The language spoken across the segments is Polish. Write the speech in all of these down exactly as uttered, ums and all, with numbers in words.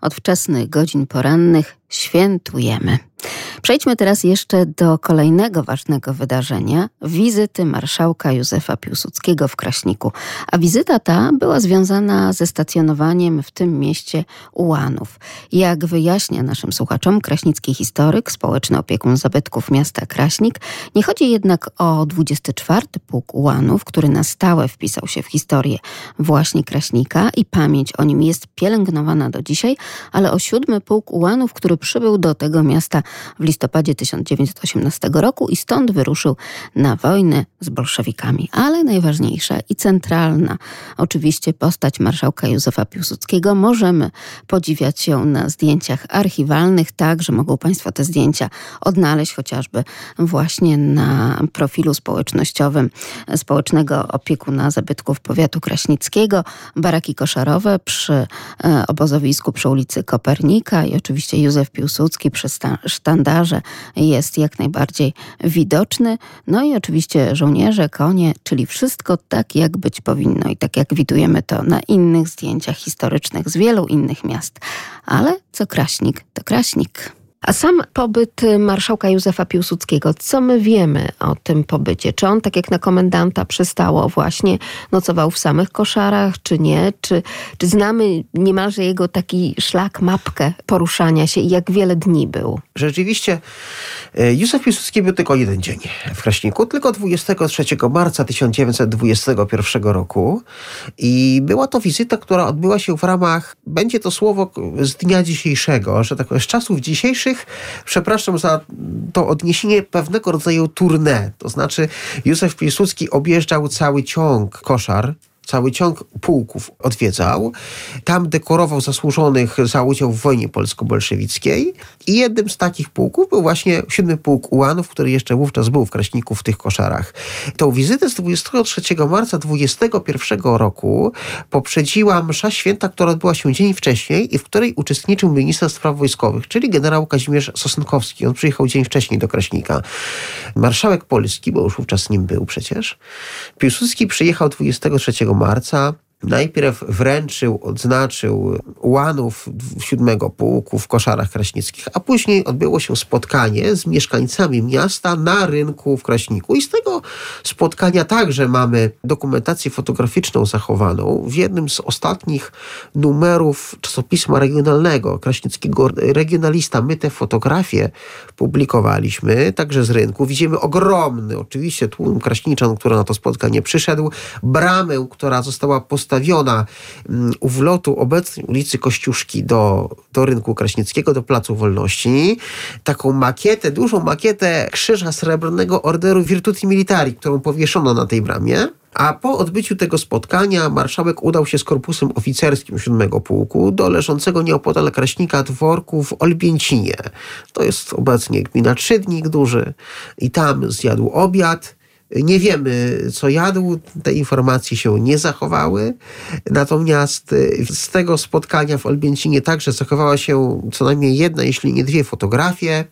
od wczesnych godzin porannych świętujemy. Przejdźmy teraz jeszcze do kolejnego ważnego wydarzenia, wizyty marszałka Józefa Piłsudskiego w Kraśniku. A wizyta ta była związana ze stacjonowaniem w tym mieście ułanów. Jak wyjaśnia naszym słuchaczom kraśnicki historyk, społeczny opiekun zabytków miasta Kraśnik, nie chodzi jednak o dwudziesty czwarty Pułk Ułanów, który na stałe wpisał się w historię właśnie Kraśnika i pamięć o nim jest pielęgnowana do dzisiaj, ale o siódmy Pułk Ułanów, który przybył do tego miasta w listopadzie tysiąc dziewięćset osiemnastego roku i stąd wyruszył na wojnę z bolszewikami. Ale najważniejsza i centralna oczywiście postać marszałka Józefa Piłsudskiego. Możemy podziwiać ją na zdjęciach archiwalnych, tak, że mogą Państwo te zdjęcia odnaleźć chociażby właśnie na profilu społecznościowym społecznego opiekuna zabytków powiatu kraśnickiego. Baraki koszarowe przy obozowisku przy ulicy Kopernika i oczywiście Józef Piłsudski przy sztandarze jest jak najbardziej widoczny. No i oczywiście żołnierze, konie, czyli wszystko tak, jak być powinno i tak jak widujemy to na innych zdjęciach historycznych z wielu innych miast. Ale co Kraśnik, to Kraśnik. A sam pobyt marszałka Józefa Piłsudskiego, co my wiemy o tym pobycie? Czy on, tak jak na komendanta przystało, właśnie nocował w samych Koszarach, czy nie? Czy, czy znamy niemalże jego taki szlak, mapkę poruszania się i jak wiele dni był? Rzeczywiście Józef Piłsudski był tylko jeden dzień w Kraśniku, tylko dwudziestego trzeciego marca tysiąc dziewięćset dwudziestego pierwszego roku. I była to wizyta, która odbyła się w ramach, będzie to słowo z dnia dzisiejszego, że tak z czasów dzisiejszych, przepraszam za to odniesienie, pewnego rodzaju tournée. To znaczy Józef Piłsudski objeżdżał cały ciąg Koszar, cały ciąg pułków odwiedzał. Tam dekorował zasłużonych za udział w wojnie polsko-bolszewickiej i jednym z takich pułków był właśnie siódmy Pułk Ułanów, który jeszcze wówczas był w Kraśniku w tych Koszarach. Tą wizytę z dwudziestego trzeciego marca dwudziestego pierwszego roku poprzedziła msza święta, która odbyła się dzień wcześniej i w której uczestniczył minister spraw wojskowych, czyli generał Kazimierz Sosnkowski. On przyjechał dzień wcześniej do Kraśnika. Marszałek Polski, bo już wówczas nim był przecież. Piłsudski przyjechał dwudziestego trzeciego marca. Najpierw wręczył, odznaczył ułanów siódmego Pułku w Koszarach Kraśnickich, a później odbyło się spotkanie z mieszkańcami miasta na rynku w Kraśniku. I z tego spotkania także mamy dokumentację fotograficzną zachowaną w jednym z ostatnich numerów czasopisma regionalnego kraśnickiego Regionalista. My te fotografie publikowaliśmy także z rynku. Widzimy ogromny oczywiście tłum kraśniczan, który na to spotkanie przyszedł, bramę, która została postawiona u wlotu obecnej ulicy Kościuszki do, do rynku kraśnickiego, do Placu Wolności. Taką makietę, dużą makietę krzyża srebrnego Orderu Virtuti Militari, którą powieszono na tej bramie. A po odbyciu tego spotkania marszałek udał się z korpusem oficerskim siódmego Pułku do leżącego nieopodal Kraśnika dworku w Olbięcinie. To jest obecnie gmina Trzydnik duży i tam zjadł obiad. Nie wiemy, co jadł, te informacje się nie zachowały. Natomiast z tego spotkania w Olbięcinie także zachowała się co najmniej jedna, jeśli nie dwie fotografie.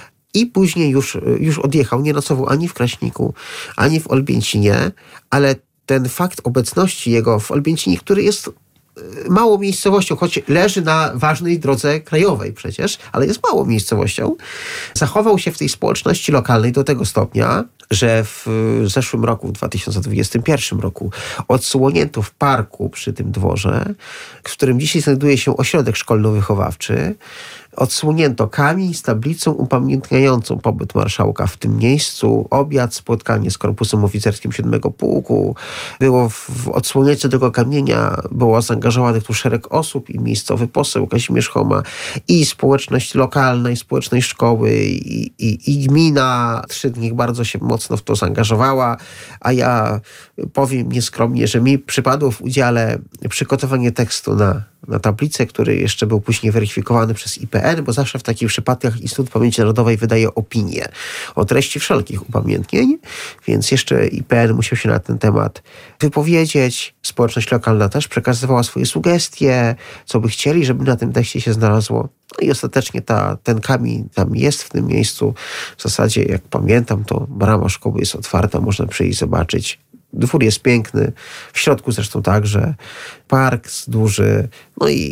I później już, już odjechał, nie nocował ani w Kraśniku, ani w Olbięcinie, ale ten fakt obecności jego w Olbięcinie, który jest małą miejscowością, choć leży na ważnej drodze krajowej przecież, ale jest małą miejscowością, zachował się w tej społeczności lokalnej do tego stopnia, że w zeszłym roku, w dwa tysiące dwudziestym pierwszym roku, odsłonięto w parku przy tym dworze, w którym dzisiaj znajduje się ośrodek szkolno-wychowawczy, odsłonięto kamień z tablicą upamiętniającą pobyt marszałka w tym miejscu, obiad, spotkanie z korpusem oficerskim siódmego Pułku. Było w, w odsłonięciu tego kamienia było zaangażowanych tu szereg osób i miejscowy poseł Kazimierz Choma i społeczność lokalna, i społeczność szkoły, i, i, i gmina Trzydnik bardzo się mocno w to zaangażowała, a ja powiem nieskromnie, że mi przypadło w udziale przygotowanie tekstu na na tablicę, który jeszcze był później weryfikowany przez I P N, bo zawsze w takich przypadkach Instytut Pamięci Narodowej wydaje opinię o treści wszelkich upamiętnień, więc jeszcze I P N musiał się na ten temat wypowiedzieć. Społeczność lokalna też przekazywała swoje sugestie, co by chcieli, żeby na tym tekście się znalazło. No i ostatecznie ta, ten kamień tam jest w tym miejscu. W zasadzie, jak pamiętam, to brama szkoły jest otwarta, można przyjść zobaczyć. Dwór jest piękny, w środku zresztą także, park duży, no i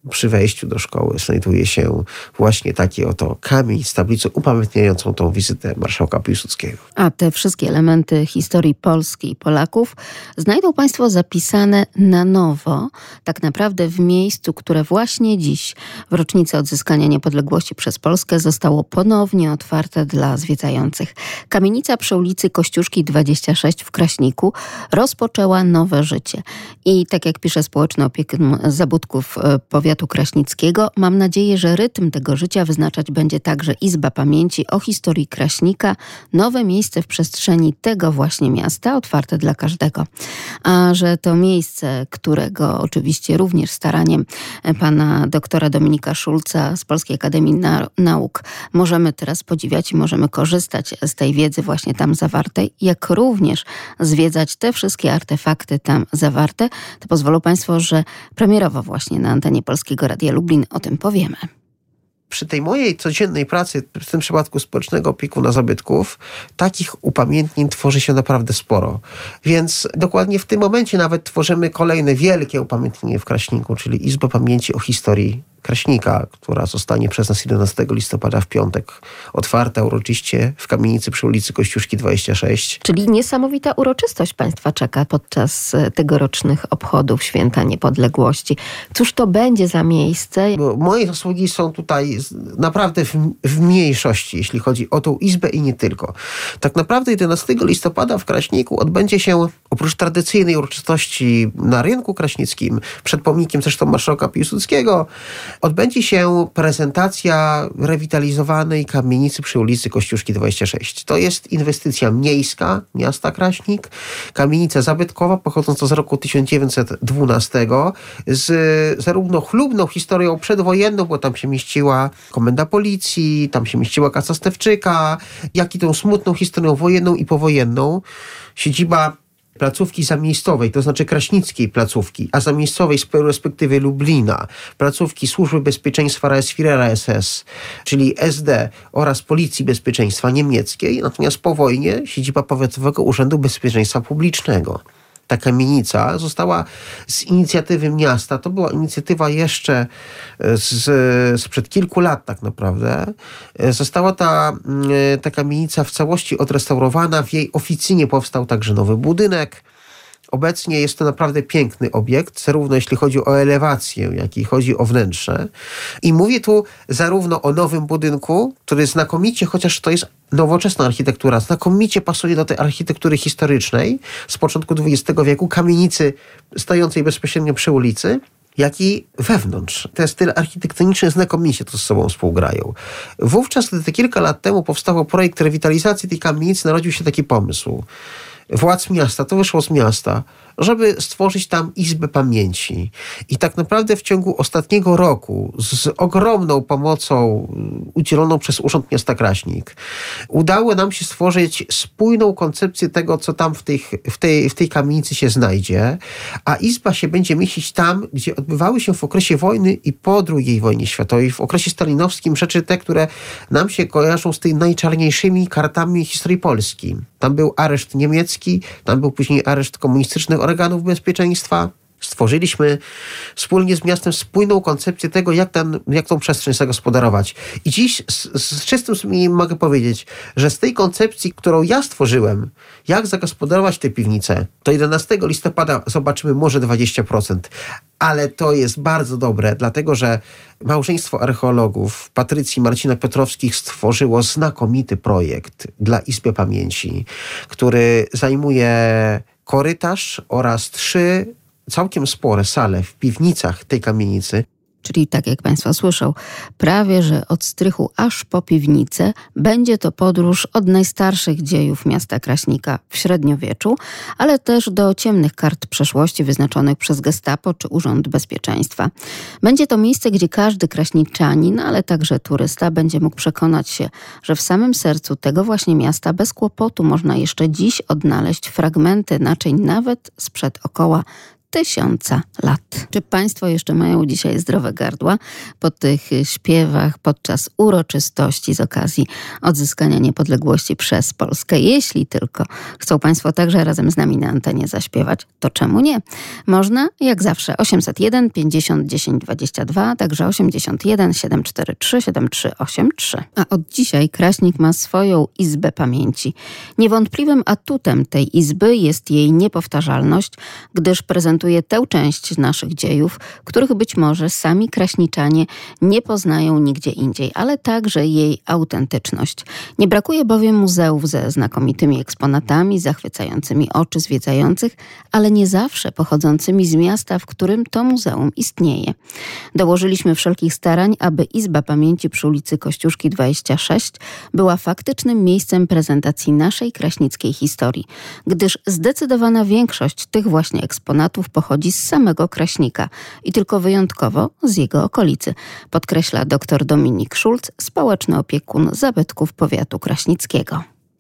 przy wejściu do szkoły znajduje się właśnie taki oto kamień z tablicą upamiętniającą tą wizytę marszałka Piłsudskiego. A te wszystkie elementy historii Polski i Polaków znajdą Państwo zapisane na nowo, tak naprawdę w miejscu, które właśnie dziś, w rocznicę odzyskania niepodległości przez Polskę, zostało ponownie otwarte dla zwiedzających. Kamienica przy ulicy Kościuszki dwadzieścia sześć w Kraśniku rozpoczęła nowe życie. I tak jak pisze społeczny opiekun Zabudków powiatu kraśnickiego, mam nadzieję, że rytm tego życia wyznaczać będzie także Izba Pamięci o historii Kraśnika, nowe miejsce w przestrzeni tego właśnie miasta, otwarte dla każdego. A że to miejsce, którego oczywiście również staraniem pana doktora Dominika Szulca z Polskiej Akademii Nauk możemy teraz podziwiać i możemy korzystać z tej wiedzy właśnie tam zawartej, jak również zwiedzać te wszystkie artefakty tam zawarte, to pozwolą Państwo, że premierowo właśnie na antenie Polskiego Radia Lublin o tym powiemy. Przy tej mojej codziennej pracy, w tym przypadku społecznego opiekuna zabytków, takich upamiętnień tworzy się naprawdę sporo. Więc dokładnie w tym momencie nawet tworzymy kolejne wielkie upamiętnienie w Kraśniku, czyli Izbę Pamięci o historii Kraśnika, która zostanie przez nas jedenastego listopada w piątek otwarta uroczyście w kamienicy przy ulicy Kościuszki dwadzieścia sześć. Czyli niesamowita uroczystość Państwa czeka podczas tegorocznych obchodów Święta Niepodległości. Cóż to będzie za miejsce? Bo moje zasługi są tutaj naprawdę w, w mniejszości, jeśli chodzi o tą izbę i nie tylko. Tak naprawdę jedenastego listopada w Kraśniku odbędzie się, oprócz tradycyjnej uroczystości na rynku kraśnickim, przed pomnikiem zresztą marszałka Piłsudskiego, odbędzie się prezentacja rewitalizowanej kamienicy przy ulicy Kościuszki dwadzieścia sześć. To jest inwestycja miejska miasta Kraśnik, kamienica zabytkowa pochodząca z roku tysiąc dziewięćset dwunastego, z zarówno chlubną historią przedwojenną, bo tam się mieściła komenda policji, tam się mieściła kasa Stewczyka, jak i tą smutną historią wojenną i powojenną. Siedziba placówki zamiejscowej, to znaczy kraśnickiej placówki, a zamiejscowej z perspektywy Lublina, placówki Służby Bezpieczeństwa Reichsführera S S, czyli S D oraz Policji Bezpieczeństwa Niemieckiej, natomiast po wojnie siedziba Powiatowego Urzędu Bezpieczeństwa Publicznego. Ta kamienica została z inicjatywy miasta, to była inicjatywa jeszcze z, sprzed kilku lat tak naprawdę, została ta, ta kamienica w całości odrestaurowana, w jej oficynie powstał także nowy budynek. Obecnie jest to naprawdę piękny obiekt, zarówno jeśli chodzi o elewację, jak i chodzi o wnętrze. I mówię tu zarówno o nowym budynku, który znakomicie, chociaż to jest nowoczesna architektura, znakomicie pasuje do tej architektury historycznej z początku dwudziestego wieku, kamienicy stojącej bezpośrednio przy ulicy, jak i wewnątrz. Te style architektoniczne znakomicie to z sobą współgrają. Wówczas, gdy kilka lat temu powstał projekt rewitalizacji tej kamienicy, narodził się taki pomysł władz miasta, to wyszło z miasta, żeby stworzyć tam Izbę Pamięci. I tak naprawdę w ciągu ostatniego roku z ogromną pomocą udzieloną przez Urząd Miasta Kraśnik udało nam się stworzyć spójną koncepcję tego, co tam w tej, w tej, w tej kamienicy się znajdzie, a Izba się będzie mieścić tam, gdzie odbywały się w okresie wojny i po drugiej wojnie światowej, w okresie stalinowskim, rzeczy te, które nam się kojarzą z tymi najczarniejszymi kartami historii Polski. Tam był areszt niemiecki, tam był później areszt komunistycznych organów bezpieczeństwa. Stworzyliśmy wspólnie z miastem spójną koncepcję tego, jak, ten, jak tą przestrzeń zagospodarować. I dziś z, z czystym sumieniem mogę powiedzieć, że z tej koncepcji, którą ja stworzyłem, jak zagospodarować tę piwnicę, to jedenastego listopada zobaczymy może dwadzieścia procent. Ale to jest bardzo dobre, dlatego że małżeństwo archeologów Patrycji i Marcina Piotrowskich stworzyło znakomity projekt dla Izby Pamięci, który zajmuje korytarz oraz trzy całkiem spore sale w piwnicach tej kamienicy. Czyli tak jak Państwo słyszą, prawie że od strychu aż po piwnicę będzie to podróż od najstarszych dziejów miasta Kraśnika w średniowieczu, ale też do ciemnych kart przeszłości wyznaczonych przez Gestapo czy Urząd Bezpieczeństwa. Będzie to miejsce, gdzie każdy kraśniczanin, ale także turysta będzie mógł przekonać się, że w samym sercu tego właśnie miasta bez kłopotu można jeszcze dziś odnaleźć fragmenty naczyń nawet sprzed około tysiąca lat. Czy państwo jeszcze mają dzisiaj zdrowe gardła po tych śpiewach podczas uroczystości z okazji odzyskania niepodległości przez Polskę? Jeśli tylko chcą państwo także razem z nami na antenie zaśpiewać, to czemu nie? Można, jak zawsze, osiemset jeden pięćdziesiąt dziesięć dwadzieścia dwa, także osiemdziesiąt jeden siedem cztery trzy siedem trzy osiem trzy. A od dzisiaj Kraśnik ma swoją Izbę Pamięci. Niewątpliwym atutem tej izby jest jej niepowtarzalność, gdyż prezentuje tę część naszych dziejów, których być może sami kraśniczanie nie poznają nigdzie indziej, ale także jej autentyczność. Nie brakuje bowiem muzeów ze znakomitymi eksponatami, zachwycającymi oczy zwiedzających, ale nie zawsze pochodzącymi z miasta, w którym to muzeum istnieje. Dołożyliśmy wszelkich starań, aby Izba Pamięci przy ulicy Kościuszki dwadzieścia sześć była faktycznym miejscem prezentacji naszej kraśnickiej historii, gdyż zdecydowana większość tych właśnie eksponatów pochodzi z samego Kraśnika i tylko wyjątkowo z jego okolicy, podkreśla dr Dominik Szulc, społeczny opiekun zabytków powiatu kraśnickiego.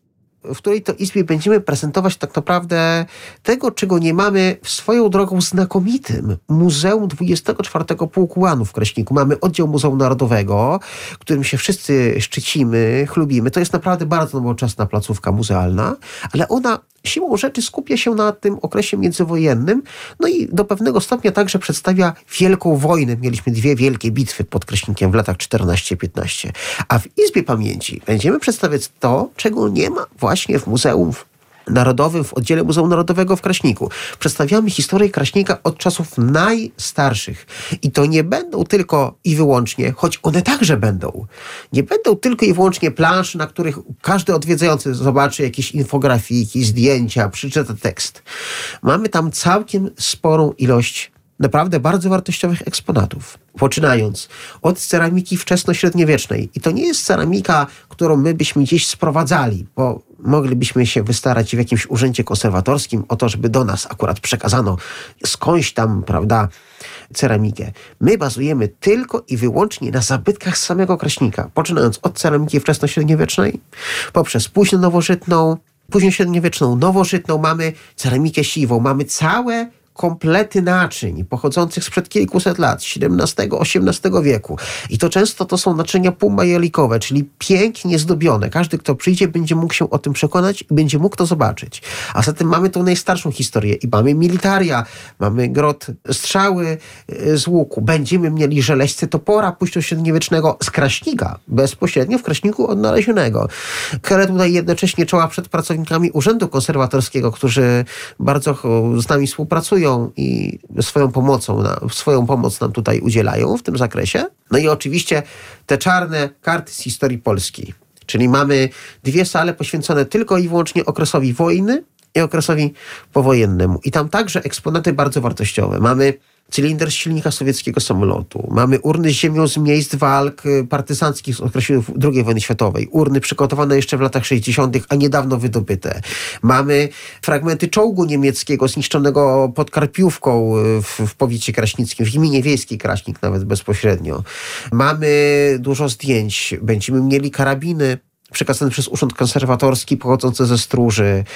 W której to izbie będziemy prezentować tak naprawdę tego, czego nie mamy w swoją drogą znakomitym Muzeum dwudziestego czwartego Pułku Ułanów w Kraśniku. Mamy oddział Muzeum Narodowego, którym się wszyscy szczycimy, chlubimy. To jest naprawdę bardzo nowoczesna placówka muzealna, ale ona siłą rzeczy skupia się na tym okresie międzywojennym, no i do pewnego stopnia także przedstawia Wielką Wojnę. Mieliśmy dwie wielkie bitwy pod Kraśnikiem w latach czternaście piętnaście. A w Izbie Pamięci będziemy przedstawiać to, czego nie ma właśnie w Muzeum Narodowym, w oddziale Muzeum Narodowego w Kraśniku. Przedstawiamy historię Kraśnika od czasów najstarszych. I to nie będą tylko i wyłącznie, choć one także będą, nie będą tylko i wyłącznie plansze, na których każdy odwiedzający zobaczy jakieś infografiki, zdjęcia, przeczyta tekst. Mamy tam całkiem sporą ilość naprawdę bardzo wartościowych eksponatów. Poczynając od ceramiki wczesnośredniowiecznej. I to nie jest ceramika, którą my byśmy gdzieś sprowadzali, bo moglibyśmy się wystarać w jakimś urzędzie konserwatorskim o to, żeby do nas akurat przekazano skądś tam, prawda, ceramikę. My bazujemy tylko i wyłącznie na zabytkach z samego Kraśnika. Poczynając od ceramiki wczesnośredniowiecznej, poprzez późno nowożytną, późnośredniowieczną, nowożytną, mamy ceramikę siwą, mamy całe komplety naczyń pochodzących sprzed kilkuset lat, siedemnastego, osiemnastego wieku. I to często to są naczynia półmajalikowe, czyli pięknie zdobione. Każdy, kto przyjdzie, będzie mógł się o tym przekonać i będzie mógł to zobaczyć. A zatem mamy tą najstarszą historię i mamy militaria, mamy grot strzały z łuku, będziemy mieli żeleźce topora późnośredniowiecznego z Kraśnika, bezpośrednio w Kraśniku odnalezionego. Chylę tutaj jednocześnie czoła przed pracownikami Urzędu Konserwatorskiego, którzy bardzo z nami współpracują i swoją pomocą, swoją pomoc nam tutaj udzielają w tym zakresie. No i oczywiście te czarne karty z historii Polski. Czyli mamy dwie sale poświęcone tylko i wyłącznie okresowi wojny i okresowi powojennemu. I tam także eksponaty bardzo wartościowe. Mamy cylinder z silnika sowieckiego samolotu. Mamy urny z ziemią z miejsc walk partyzanckich z okresu drugiej wojny światowej. Urny przygotowane jeszcze w latach sześćdziesiątych, a niedawno wydobyte. Mamy fragmenty czołgu niemieckiego zniszczonego pod Karpiówką w, w powiecie kraśnickim, w gminie wiejskiej Kraśnik nawet bezpośrednio. Mamy dużo zdjęć. Będziemy mieli karabiny przekazane przez Urząd Konserwatorski pochodzące ze stróży,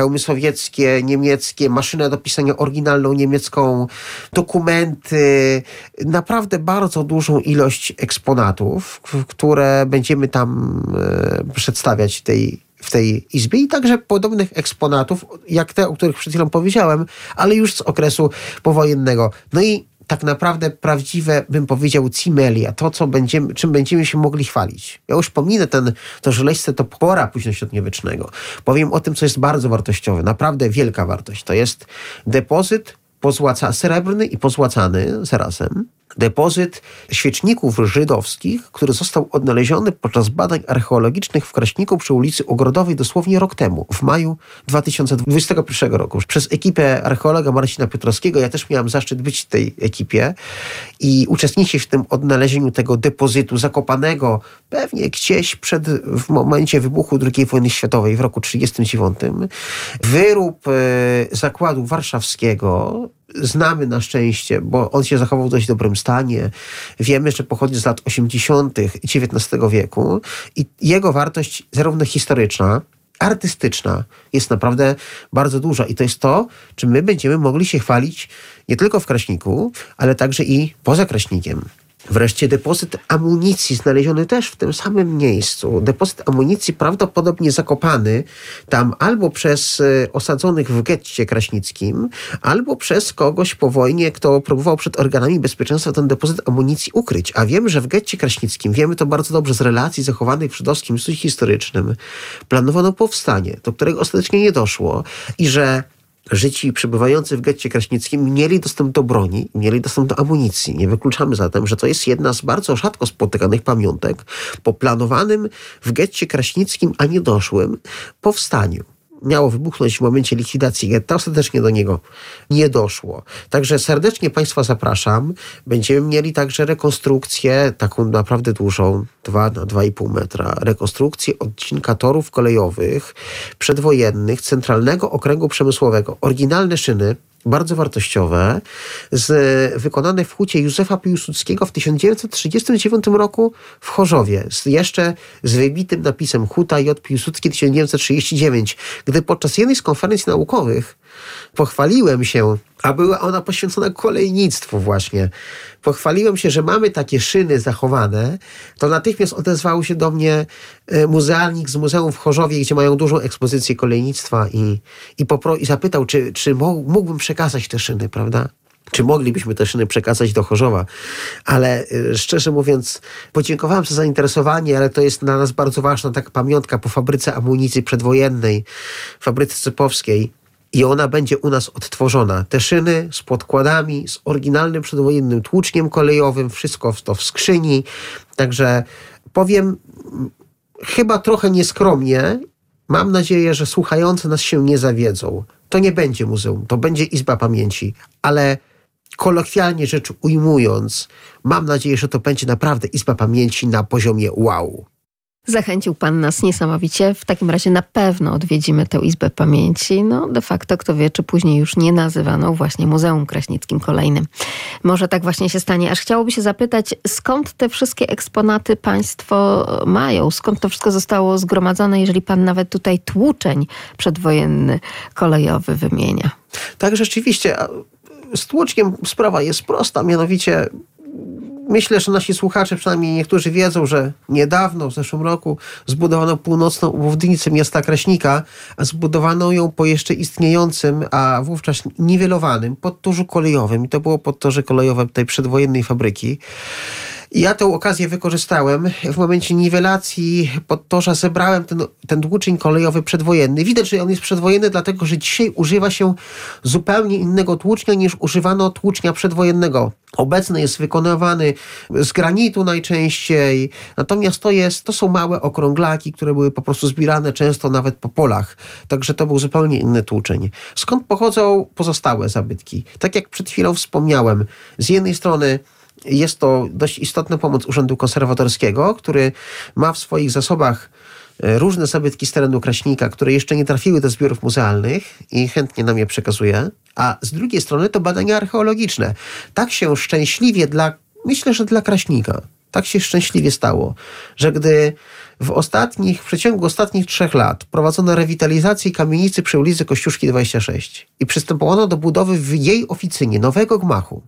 hełmy sowieckie, niemieckie, maszynę do pisania oryginalną niemiecką, dokumenty, naprawdę bardzo dużą ilość eksponatów, które będziemy tam e, przedstawiać tej w tej izbie i także podobnych eksponatów, jak te, o których przed chwilą powiedziałem, ale już z okresu powojennego. No i tak naprawdę prawdziwe, bym powiedział, cimelia, to, co będziemy, czym będziemy się mogli chwalić. Ja już pominę ten, to żeleźce topora późnośredniowiecznego. Powiem o tym, co jest bardzo wartościowe, naprawdę wielka wartość. To jest depozyt pozłaca, srebrny i pozłacany zarazem. Depozyt świeczników żydowskich, który został odnaleziony podczas badań archeologicznych w Kraśniku przy ulicy Ogrodowej dosłownie rok temu, w maju dwa tysiące dwudziestego pierwszego roku. Przez ekipę archeologa Marcina Piotrowskiego, ja też miałem zaszczyt być w tej ekipie i uczestniczyć w tym odnalezieniu tego depozytu zakopanego pewnie gdzieś przed, w momencie wybuchu drugiej wojny światowej w roku trzydziestym dziewiątym. Wyrób e, zakładu warszawskiego znamy na szczęście, bo on się zachował w dość dobrym stanie. Wiemy, że pochodzi z lat osiemdziesiątych dziewiętnastego wieku i jego wartość zarówno historyczna, artystyczna jest naprawdę bardzo duża i to jest to, czym my będziemy mogli się chwalić nie tylko w Kraśniku, ale także i poza Kraśnikiem. Wreszcie depozyt amunicji znaleziony też w tym samym miejscu. Depozyt amunicji prawdopodobnie zakopany tam albo przez osadzonych w getcie kraśnickim, albo przez kogoś po wojnie, kto próbował przed organami bezpieczeństwa ten depozyt amunicji ukryć. A wiemy, że w getcie kraśnickim, wiemy to bardzo dobrze z relacji zachowanych w Żydowskim Instytucie Historycznym, planowano powstanie, do którego ostatecznie nie doszło i że Żydzi przebywający w getcie kraśnickim mieli dostęp do broni, mieli dostęp do amunicji. Nie wykluczamy zatem, że to jest jedna z bardzo rzadko spotykanych pamiątek po planowanym w getcie kraśnickim, a niedoszłym powstaniu. Miało wybuchnąć w momencie likwidacji getta, ostatecznie do niego nie doszło. Także serdecznie Państwa zapraszam. Będziemy mieli także rekonstrukcję, taką naprawdę dużą, dwa na dwa i pół metra, rekonstrukcję odcinka torów kolejowych przedwojennych Centralnego Okręgu Przemysłowego. Oryginalne szyny, bardzo wartościowe, z, wykonane w hucie Józefa Piłsudskiego w tysiąc dziewięćset trzydziestym dziewiątym roku w Chorzowie. Z, jeszcze z wybitym napisem Huta J. Piłsudski tysiąc dziewięćset trzydzieści dziewięć. Gdy podczas jednej z konferencji naukowych pochwaliłem się, a była ona poświęcona kolejnictwu właśnie, pochwaliłem się, że mamy takie szyny zachowane, to natychmiast odezwał się do mnie muzealnik z Muzeum w Chorzowie, gdzie mają dużą ekspozycję kolejnictwa i, i, popro- i zapytał, czy, czy mógłbym przekazać te szyny, prawda? Czy moglibyśmy te szyny przekazać do Chorzowa. Ale szczerze mówiąc, podziękowałem za zainteresowanie, ale to jest dla nas bardzo ważna taka pamiątka po fabryce amunicji przedwojennej, fabryce Cepowskiej. I ona będzie u nas odtworzona. Te szyny z podkładami, z oryginalnym przedwojennym tłuczniem kolejowym, wszystko to w skrzyni. Także powiem chyba trochę nieskromnie, mam nadzieję, że słuchający nas się nie zawiedzą. To nie będzie muzeum, to będzie Izba Pamięci, ale kolokwialnie rzecz ujmując, mam nadzieję, że to będzie naprawdę Izba Pamięci na poziomie wow. Zachęcił Pan nas niesamowicie. W takim razie na pewno odwiedzimy tę Izbę Pamięci. No de facto, kto wie, czy później już nie nazywaną właśnie Muzeum Kraśnickim Kolejnym. Może tak właśnie się stanie. Aż chciałoby się zapytać, skąd te wszystkie eksponaty Państwo mają? Skąd to wszystko zostało zgromadzone, jeżeli Pan nawet tutaj tłuczeń przedwojenny kolejowy wymienia? Tak, rzeczywiście. Z tłuczkiem sprawa jest prosta, mianowicie myślę, że nasi słuchacze, przynajmniej niektórzy wiedzą, że niedawno, w zeszłym roku, zbudowano północną obwodnicę miasta Kraśnika, a zbudowano ją po jeszcze istniejącym, a wówczas niwelowanym podtorzu kolejowym. I to było podtorze kolejowe tej przedwojennej fabryki. I ja tę okazję wykorzystałem. W momencie niwelacji podtorza zebrałem ten, ten tłuczeń kolejowy przedwojenny. Widać, że on jest przedwojenny, dlatego że dzisiaj używa się zupełnie innego tłucznia niż używano tłucznia przedwojennego. Obecny jest wykonywany z granitu najczęściej, natomiast to, jest, to są małe okrąglaki, które były po prostu zbierane często nawet po polach. Także to był zupełnie inny tłuczeń. Skąd pochodzą pozostałe zabytki? Tak jak przed chwilą wspomniałem, z jednej strony jest to dość istotna pomoc Urzędu Konserwatorskiego, który ma w swoich zasobach różne zabytki z terenu Kraśnika, które jeszcze nie trafiły do zbiorów muzealnych i chętnie nam je przekazuje. A z drugiej strony to badania archeologiczne. Tak się szczęśliwie dla, myślę, że dla Kraśnika, tak się szczęśliwie stało, że gdy w ostatnich, w przeciągu ostatnich trzech lat prowadzono rewitalizację kamienicy przy ulicy Kościuszki dwadzieścia sześć i przystępowano do budowy w jej oficynie nowego gmachu,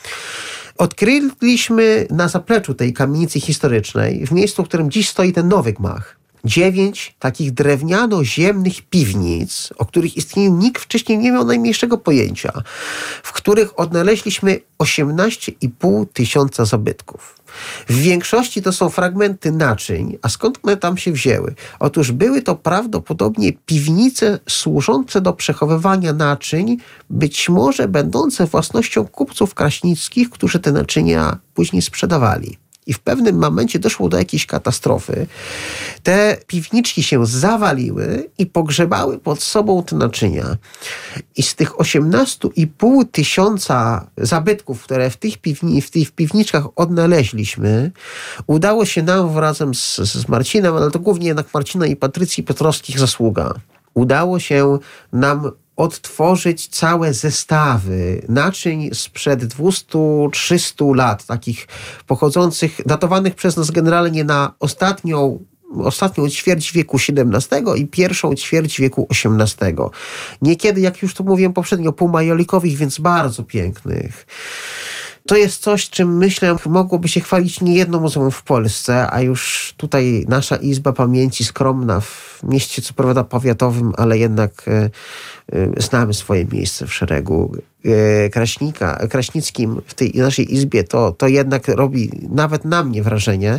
odkryliśmy na zapleczu tej kamienicy historycznej, w miejscu, w którym dziś stoi ten nowy gmach, dziewięć takich drewniano-ziemnych piwnic, o których istnieniu nikt wcześniej nie miał najmniejszego pojęcia, w których odnaleźliśmy osiemnaście i pół tysiąca zabytków. W większości to są fragmenty naczyń, a skąd one tam się wzięły? Otóż były to prawdopodobnie piwnice służące do przechowywania naczyń, być może będące własnością kupców kraśnickich, którzy te naczynia później sprzedawali. I w pewnym momencie doszło do jakiejś katastrofy. Te piwniczki się zawaliły i pogrzebały pod sobą te naczynia. I z tych osiemnaście i pół tysiąca zabytków, które w tych, piwni, w tych piwniczkach odnaleźliśmy, udało się nam razem z, z Marcinem, ale to głównie jednak Marcina i Patrycji Piotrowskich zasługa. Udało się nam odtworzyć całe zestawy naczyń sprzed dwieście trzysta lat, takich pochodzących, datowanych przez nas generalnie na ostatnią, ostatnią ćwierć wieku siedemnastego i pierwszą ćwierć wieku osiemnastego. Niekiedy, jak już to mówiłem poprzednio, półmajolikowych, więc bardzo pięknych. To jest coś, czym myślę mogłoby się chwalić niejedno muzeum w Polsce, a już tutaj nasza Izba Pamięci, skromna w mieście, co prawda powiatowym, ale jednak e, e, znamy swoje miejsce w szeregu e, Kraśnika, Kraśnickim w tej naszej Izbie. To, to jednak robi nawet na mnie wrażenie,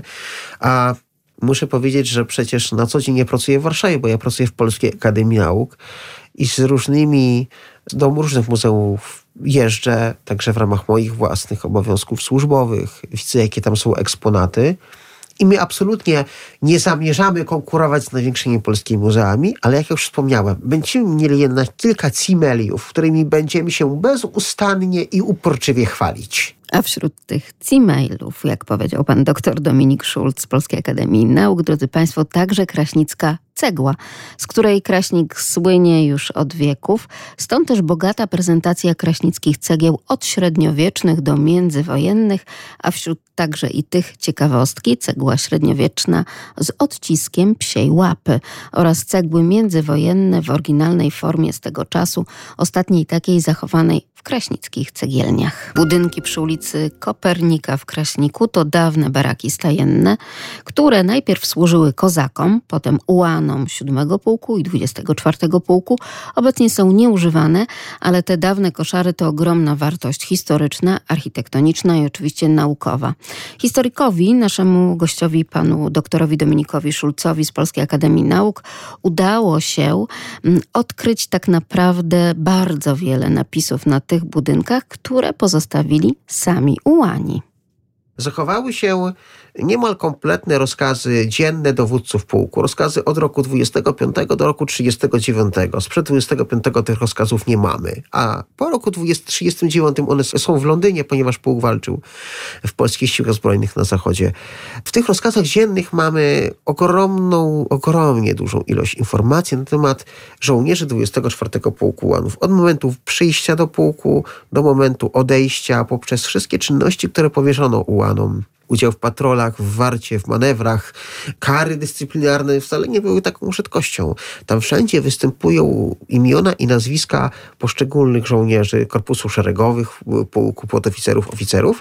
a muszę powiedzieć, że przecież na co dzień nie pracuję w Warszawie, bo ja pracuję w Polskiej Akademii Nauk i z różnymi, do różnych muzeów jeżdżę, także w ramach moich własnych obowiązków służbowych. Widzę, jakie tam są eksponaty. I my absolutnie nie zamierzamy konkurować z największymi polskimi muzeami, ale jak już wspomniałem, będziemy mieli jednak kilka cimeliów, którymi będziemy się bezustannie i uporczywie chwalić. A wśród tych C-mailów, jak powiedział pan dr Dominik Szulc z Polskiej Akademii Nauk, drodzy państwo, także kraśnicka cegła, z której Kraśnik słynie już od wieków. Stąd też bogata prezentacja kraśnickich cegieł od średniowiecznych do międzywojennych, a wśród także i tych ciekawostki cegła średniowieczna z odciskiem psiej łapy oraz cegły międzywojenne w oryginalnej formie z tego czasu, ostatniej takiej zachowanej w kraśnickich cegielniach. Budynki przy ulicy Kopernika w Kraśniku to dawne baraki stajenne, które najpierw służyły kozakom, potem ułanom siódmego Pułku i dwudziestego czwartego Pułku. Obecnie są nieużywane, ale te dawne koszary to ogromna wartość historyczna, architektoniczna i oczywiście naukowa. Historykowi, naszemu gościowi, panu doktorowi Dominikowi Szulcowi z Polskiej Akademii Nauk, udało się odkryć tak naprawdę bardzo wiele napisów na tych budynkach, które pozostawili sami ułani. Zachowały się niemal kompletne rozkazy dzienne dowódców pułku. Rozkazy od roku dwudziestego piątego do roku trzydziestego dziewiątego. Sprzed dwudziestego piątego tych rozkazów nie mamy. A po roku trzydziestym dziewiątym one są w Londynie, ponieważ pułk walczył w polskich siłach zbrojnych na zachodzie. W tych rozkazach dziennych mamy ogromną, ogromnie dużą ilość informacji na temat żołnierzy dwudziestego czwartego Pułku Ułanów. Od momentu przyjścia do pułku, do momentu odejścia, poprzez wszystkie czynności, które powierzono ułanom. Udział w patrolach, w warcie, w manewrach. Kary dyscyplinarne wcale nie były taką rzadkością. Tam wszędzie występują imiona i nazwiska poszczególnych żołnierzy korpusu szeregowych, pułku, podoficerów, oficerów.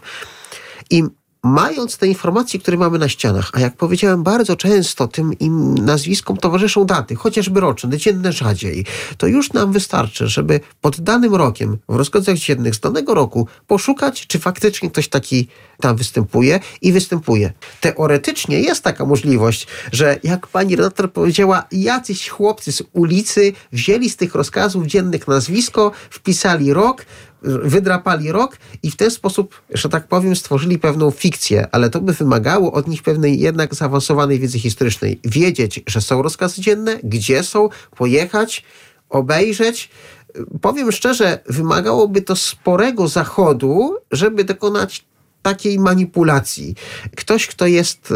I mając te informacje, które mamy na ścianach, a jak powiedziałem, bardzo często tym im nazwiskom towarzyszą daty, chociażby roczne, dzienne rzadziej, to już nam wystarczy, żeby pod danym rokiem w rozkazach dziennych z danego roku poszukać, czy faktycznie ktoś taki tam występuje i występuje. Teoretycznie jest taka możliwość, że jak pani redaktor powiedziała, jacyś chłopcy z ulicy wzięli z tych rozkazów dziennych nazwisko, wpisali rok, wydrapali rok i w ten sposób, że tak powiem, stworzyli pewną fikcję, ale to by wymagało od nich pewnej jednak zaawansowanej wiedzy historycznej. Wiedzieć, że są rozkazy dzienne, gdzie są, pojechać, obejrzeć. Powiem szczerze, wymagałoby to sporego zachodu, żeby dokonać takiej manipulacji. Ktoś, kto jest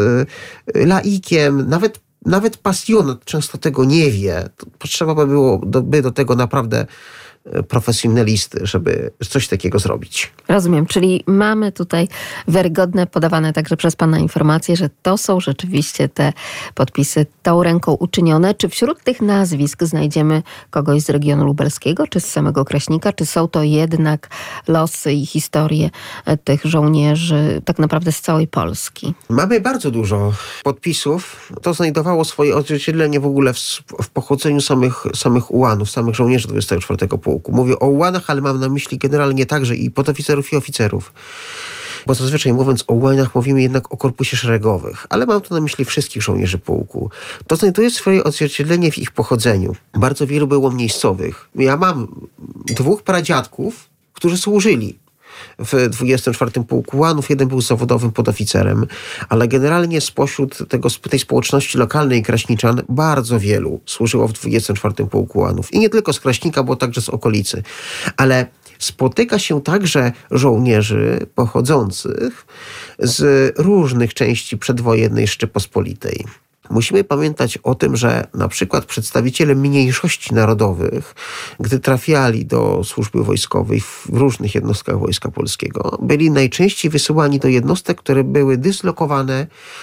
laikiem, nawet, nawet pasjonat często tego nie wie. To potrzeba by było do, by do tego naprawdę profesjonalisty, żeby coś takiego zrobić. Rozumiem, czyli mamy tutaj wiarygodne, podawane także przez pana informacje, że to są rzeczywiście te podpisy tą ręką uczynione. Czy wśród tych nazwisk znajdziemy kogoś z regionu lubelskiego, czy z samego Kraśnika, czy są to jednak losy i historie tych żołnierzy tak naprawdę z całej Polski? Mamy bardzo dużo podpisów. To znajdowało swoje odzwierciedlenie w ogóle w, w pochodzeniu samych, samych ułanów, samych żołnierzy dwudziestego czwartego Pułku. Mówię o ułanach, ale mam na myśli generalnie także i podoficerów i oficerów. Bo zazwyczaj mówiąc o ułaniach mówimy jednak o korpusie szeregowych, ale mam tu na myśli wszystkich żołnierzy pułku. To znajduje swoje odzwierciedlenie w ich pochodzeniu. Bardzo wielu było miejscowych. Ja mam dwóch pradziadków, którzy służyli w dwudziestym czwartym Pułku Ułanów. Jeden był zawodowym podoficerem, ale generalnie spośród tego, tej społeczności lokalnej kraśniczan bardzo wielu służyło w dwudziestym czwartym Pułku Ułanów. I nie tylko z Kraśnika, bo także z okolicy. Ale spotyka się także żołnierzy pochodzących z różnych części przedwojennej Rzeczypospolitej. Musimy pamiętać o tym, że na przykład przedstawiciele mniejszości narodowych, gdy trafiali do służby wojskowej w różnych jednostkach Wojska Polskiego, byli najczęściej wysyłani do jednostek, które były dyslokowane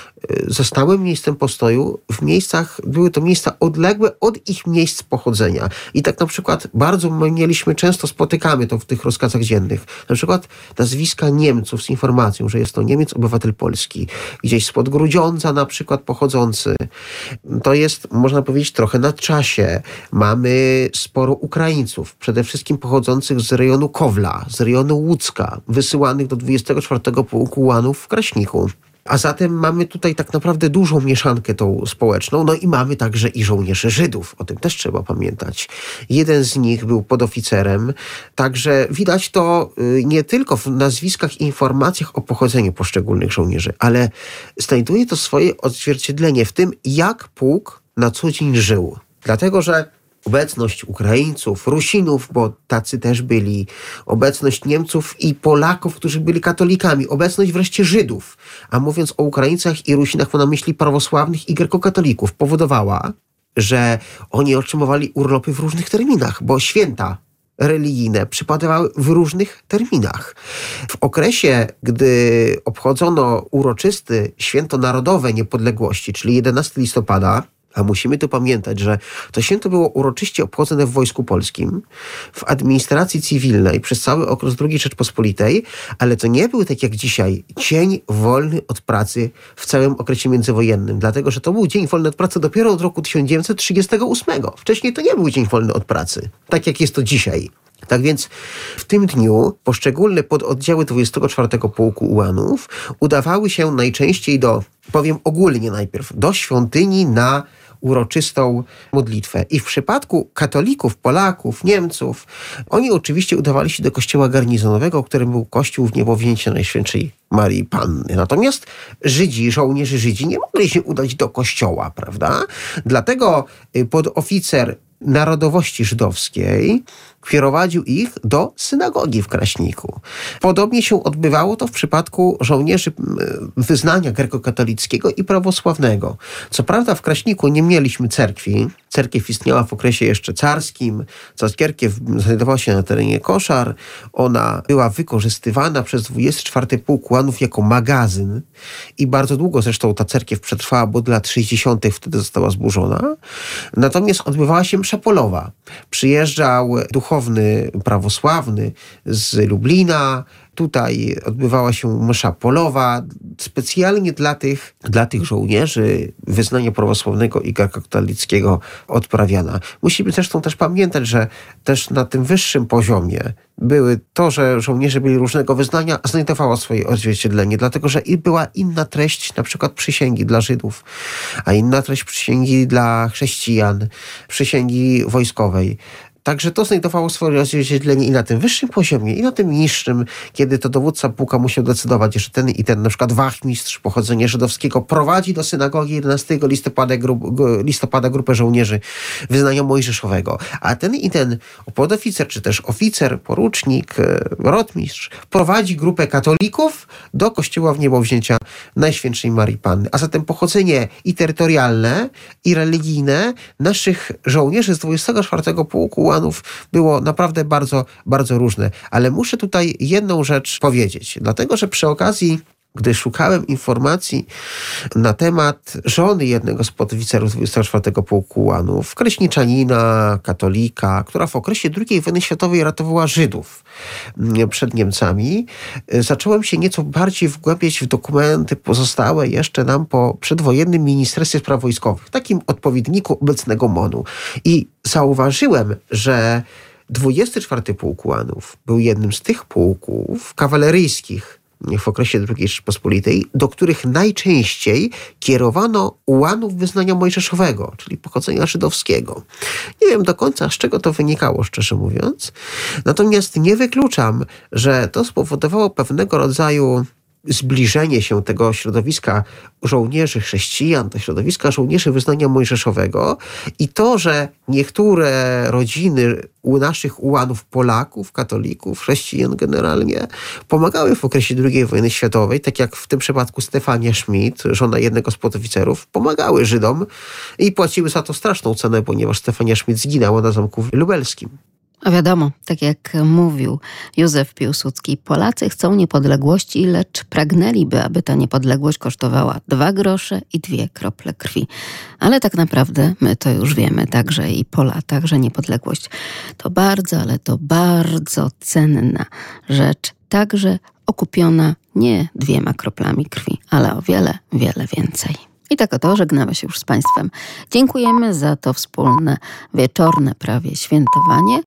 ze stałym miejscem postoju w miejscach, były to miejsca odległe od ich miejsc pochodzenia. I tak na przykład bardzo my mieliśmy, często spotykamy to w tych rozkazach dziennych, na przykład nazwiska Niemców z informacją, że jest to Niemiec, obywatel polski, gdzieś spod Grudziądza na przykład pochodzący. To jest, można powiedzieć, trochę na czasie. Mamy sporo Ukraińców, przede wszystkim pochodzących z rejonu Kowla, z rejonu Łódzka, wysyłanych do dwudziestego czwartego Pułku Ułanów w Kraśniku. A zatem mamy tutaj tak naprawdę dużą mieszankę tą społeczną, no i mamy także i żołnierzy Żydów. O tym też trzeba pamiętać. Jeden z nich był podoficerem, także widać to nie tylko w nazwiskach i informacjach o pochodzeniu poszczególnych żołnierzy, ale znajduje to swoje odzwierciedlenie w tym, jak pułk na co dzień żył. Dlatego, że obecność Ukraińców, Rusinów, bo tacy też byli, obecność Niemców i Polaków, którzy byli katolikami, obecność wreszcie Żydów, a mówiąc o Ukraińcach i Rusinach, mam na myśli prawosławnych i grekokatolików, powodowała, że oni otrzymywali urlopy w różnych terminach, bo święta religijne przypadały w różnych terminach. W okresie, gdy obchodzono uroczysty święto narodowe niepodległości, czyli jedenastego listopada, a musimy tu pamiętać, że to święto było uroczyście obchodzone w Wojsku Polskim, w administracji cywilnej przez cały okres drugiej Rzeczpospolitej, ale to nie był tak jak dzisiaj dzień wolny od pracy w całym okresie międzywojennym, dlatego że to był dzień wolny od pracy dopiero od roku tysiąc dziewięćset trzydziestego ósmego. Wcześniej to nie był dzień wolny od pracy, tak jak jest to dzisiaj. Tak więc w tym dniu poszczególne pododdziały dwudziestego czwartego Pułku Ułanów udawały się najczęściej do, powiem ogólnie najpierw, do świątyni na uroczystą modlitwę. I w przypadku katolików, Polaków, Niemców, oni oczywiście udawali się do kościoła garnizonowego, którym był kościół w Niebowzięcia Najświętszej Marii Panny. Natomiast Żydzi, żołnierze Żydzi nie mogli się udać do kościoła, prawda? Dlatego podoficer narodowości żydowskiej prowadził ich do synagogi w Kraśniku. Podobnie się odbywało to w przypadku żołnierzy wyznania grekokatolickiego i prawosławnego. Co prawda w Kraśniku nie mieliśmy cerkwi. Cerkiew istniała w okresie jeszcze carskim. Cerkiew znajdowała się na terenie Koszar. Ona była wykorzystywana przez dwudziesty czwarty Pułk Ułanów jako magazyn i bardzo długo zresztą ta cerkiew przetrwała, bo do lat sześćdziesiątych wtedy została zburzona. Natomiast odbywała się msza polowa. Przyjeżdżał duchowny prawosławny z Lublina. Tutaj odbywała się msza polowa specjalnie dla tych, dla tych żołnierzy wyznania prawosławnego i grekokatolickiego odprawiana. Musimy zresztą też pamiętać, że też na tym wyższym poziomie były to, że żołnierze byli różnego wyznania, znajdowało swoje odzwierciedlenie, dlatego że i była inna treść na przykład przysięgi dla Żydów, a inna treść przysięgi dla chrześcijan, przysięgi wojskowej. Także to znajdowało swoje odzwierciedlenie i na tym wyższym poziomie, i na tym niższym, kiedy to dowódca pułka musiał decydować, że ten i ten, na przykład wachmistrz pochodzenia żydowskiego prowadzi do synagogi jedenastego listopada, grup, listopada grupę żołnierzy wyznania mojżeszowego, a ten i ten podoficer, czy też oficer, porucznik, rotmistrz prowadzi grupę katolików do kościoła w Niebowzięcia Najświętszej Marii Panny. A zatem pochodzenie i terytorialne, i religijne naszych żołnierzy z dwudziestego czwartego Pułku było naprawdę bardzo, bardzo różne. Ale muszę tutaj jedną rzecz powiedzieć, dlatego że przy okazji, gdy szukałem informacji na temat żony jednego z podoficerów dwudziestego czwartego Pułku Ułanów, Kraśniczanina, katolika, która w okresie drugiej wojny światowej ratowała Żydów przed Niemcami, zacząłem się nieco bardziej wgłębiać w dokumenty pozostałe jeszcze nam po przedwojennym Ministerstwie Spraw Wojskowych, takim odpowiedniku obecnego MON-u. I zauważyłem, że dwudziesty czwarty Pułk Ułanów był jednym z tych pułków kawaleryjskich w okresie drugiej Rzeczypospolitej, do których najczęściej kierowano ułanów wyznania mojżeszowego, czyli pochodzenia żydowskiego. Nie wiem do końca, z czego to wynikało, szczerze mówiąc. Natomiast nie wykluczam, że to spowodowało pewnego rodzaju zbliżenie się tego środowiska żołnierzy chrześcijan do środowiska żołnierzy wyznania mojżeszowego i to, że niektóre rodziny u naszych ułanów Polaków, katolików, chrześcijan generalnie pomagały w okresie drugiej wojny światowej, tak jak w tym przypadku Stefania Schmidt, żona jednego z podoficerów, pomagały Żydom i płaciły za to straszną cenę, ponieważ Stefania Schmidt zginęła na Zamku Lubelskim. A wiadomo, tak jak mówił Józef Piłsudski, Polacy chcą niepodległości, lecz pragnęliby, aby ta niepodległość kosztowała dwa grosze i dwie krople krwi. Ale tak naprawdę my to już wiemy, także i po latach, że niepodległość to bardzo, ale to bardzo cenna rzecz, także okupiona nie dwiema kroplami krwi, ale o wiele, wiele więcej. I tak oto żegnamy się już z Państwem. Dziękujemy za to wspólne, wieczorne prawie świętowanie.